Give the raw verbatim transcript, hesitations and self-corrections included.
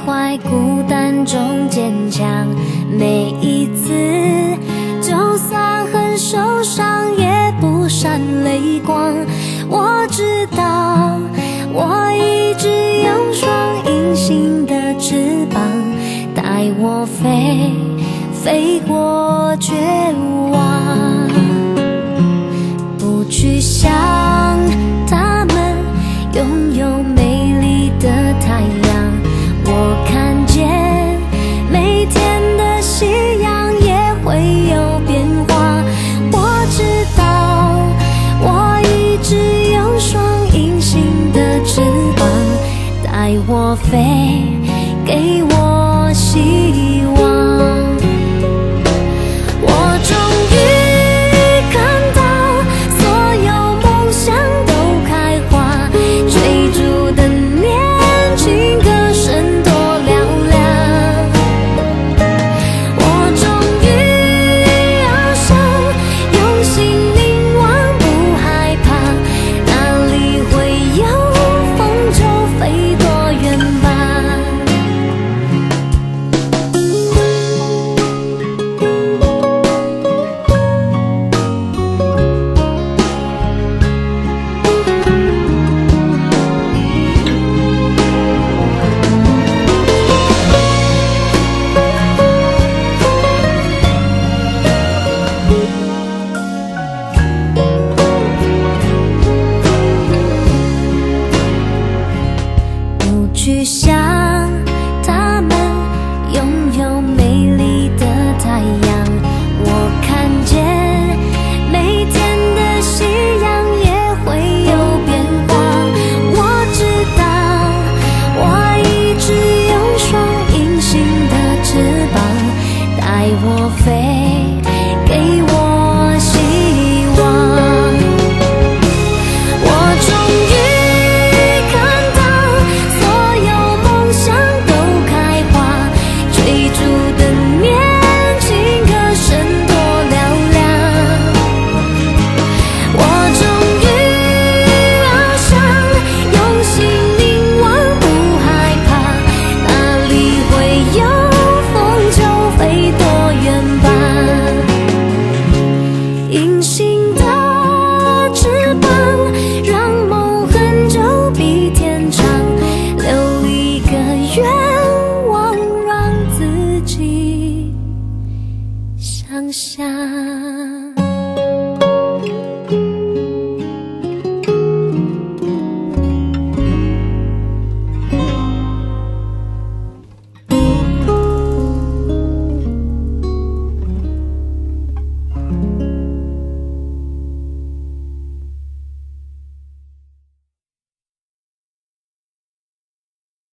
怀，孤单中坚强。每一次，就算很受伤，也不闪泪光。我知道，我一直有双隐形的翅膀，带我飞，飞过绝望。不去想他们拥有美丽的太阳，我看见每天的夕阳也会有变化。我知道，我一直有双隐形的翅膀，带我飞，给我希望。我终于看到所有梦想都开花，追逐的年轻歌声多嘹亮。我终于翱翔，用心凝望，不害怕，哪里会有风就飞多远吧。不去想